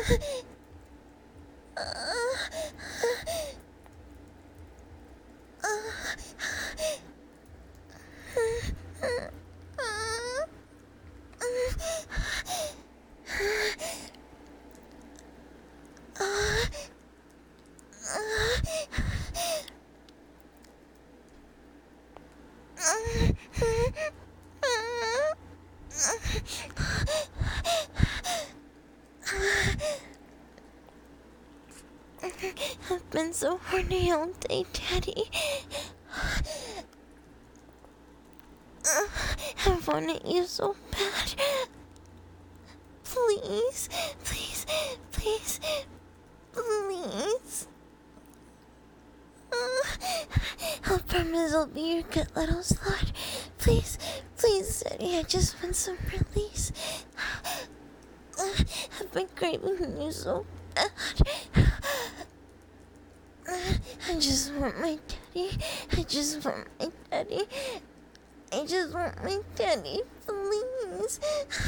I've been so horny all day, Daddy. I wanted you so bad. Please, please, please, please. I promise I'll be your good little slut. Please, please, Daddy, I just want some release. I've been craving you so bad. I just want my daddy. I just want my daddy. I just want my daddy, please.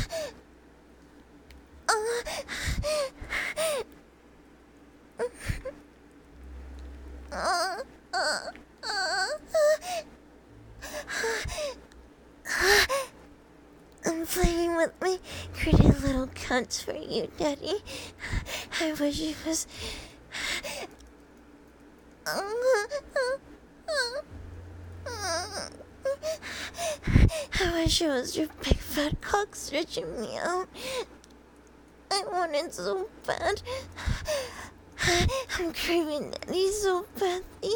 I'm playing with my pretty little cunts for you, Daddy. I wish it was... I wish it was your big fat cock stretching me out. I want it so bad. I'm craving Daddy so badly.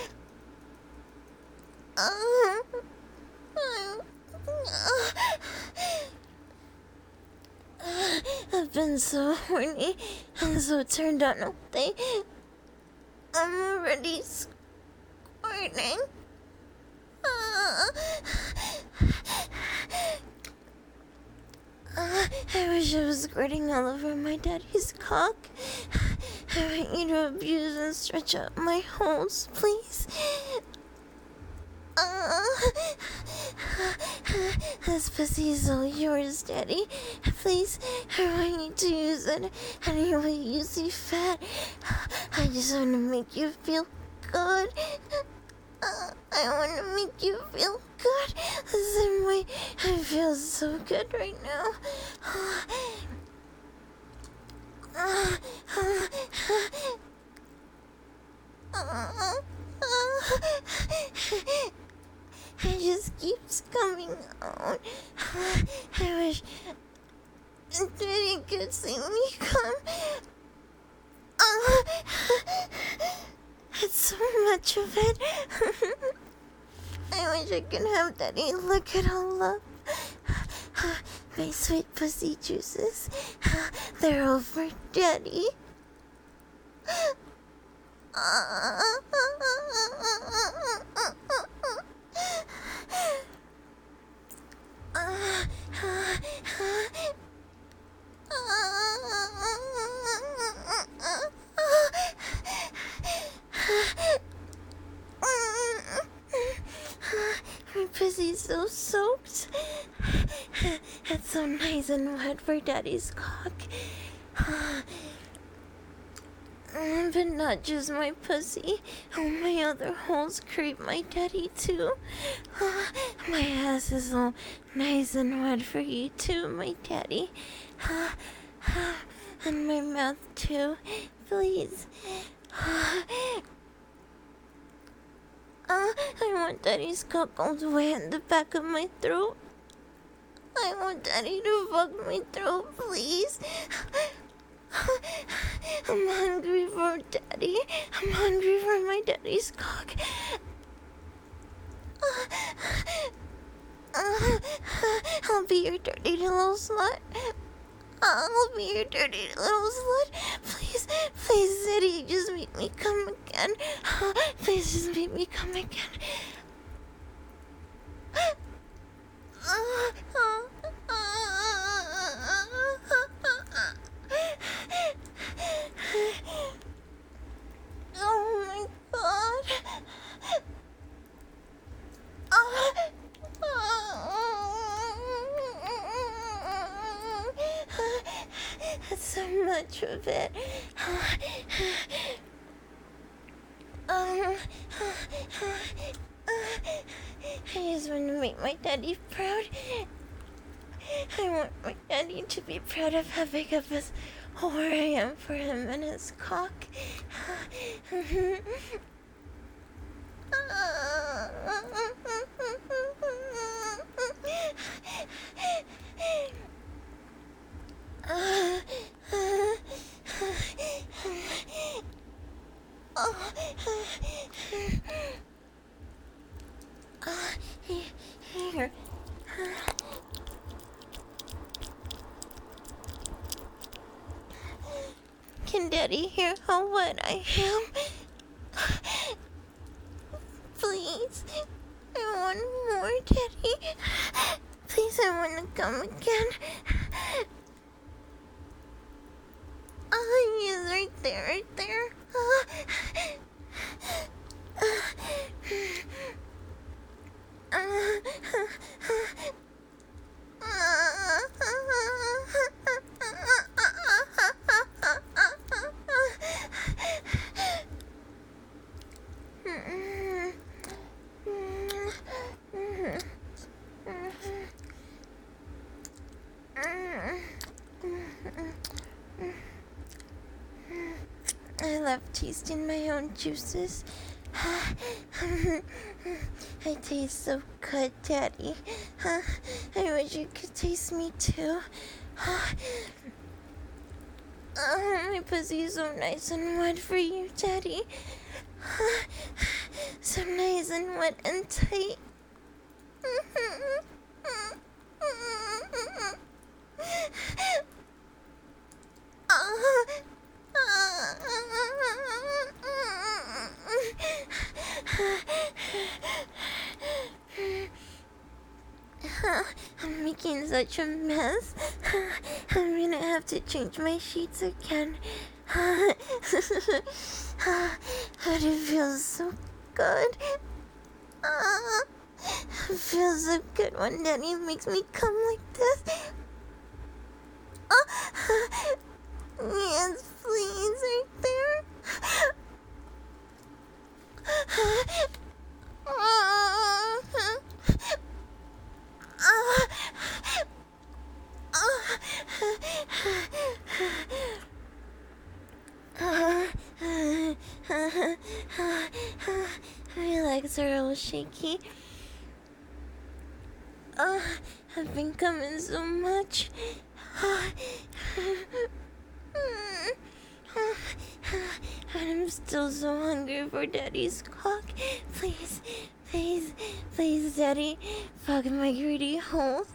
I've been so horny and so turned on all day. I'm already squirting. I wish I was squirting all over my daddy's cock. I want you to abuse and stretch out my holes, please. This pussy is all yours, Daddy. Please, I want you to use it any way you see fat. I just want to make you feel good. I want to make you feel good the same way I feel so good right now. It just keeps coming out. I wish Daddy could see me come. It's so much of it. I wish I could have Daddy look at all love. My sweet pussy juices. They're all for Daddy. My pussy's so soaked. It's so nice and wet for Daddy's cock. But not just my pussy. All my other holes crave my daddy too. My ass is all nice and wet for you too, my daddy. And my mouth too, please. I want Daddy's cock all the way in the back of my throat. I want Daddy to fuck my throat, please. I'm hungry for Daddy. I'm hungry for my daddy's cock. I'll be your dirty little slut. I'll be your dirty little slut. Please, please, Daddy, just make me come again. Please, just make me come again. Oh my God. It's so so much of it. I just want to make my daddy proud. I want my daddy to be proud of how big of a whore I am for him and his cock. Here. Can Daddy hear how wet I am? Please, I want more, Daddy. Please, I want to come again. Oh, he's right there, right there. I love tasting my own juices. I taste so good, Daddy. I wish you could taste me too. My pussy's so nice and wet for you, Daddy. So nice and wet and tight. I'm making such a mess. I'm gonna have to change my sheets again. But it feels so good. It feels so good when Daddy makes me come like this. Yes, please, right there. My legs are all shaky. I've been coming so much. And I'm still so hungry for Daddy's cock. Please, please, please, Daddy, fuck my greedy holes.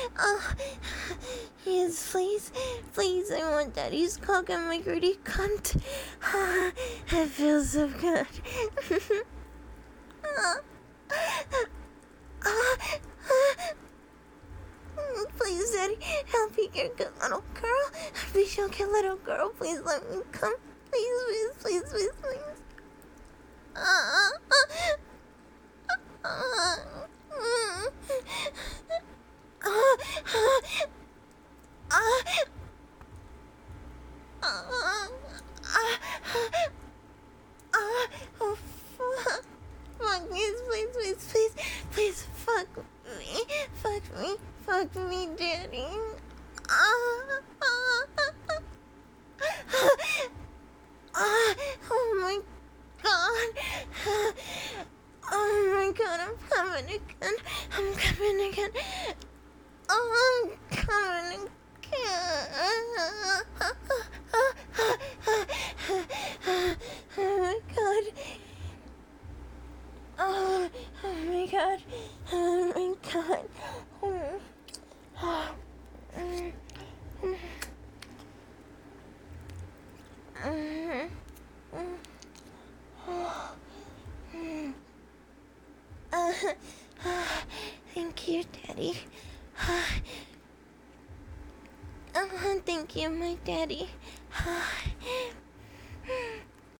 Yes, please, please, I want Daddy's cock and my greedy cunt. It feels so good. Please, Daddy, I'll be your good little girl. Be your good little girl. Please let me come. Please, please, please, please, please. Fuck me, please, please, please, please, fuck me, fuck me, fuck me, Daddy. Oh my god. Oh my god, I'm coming again. I'm coming again. Oh, I'm coming again. Oh my god. Oh my god. Oh my god. Thank you, Daddy. Thank you, my daddy.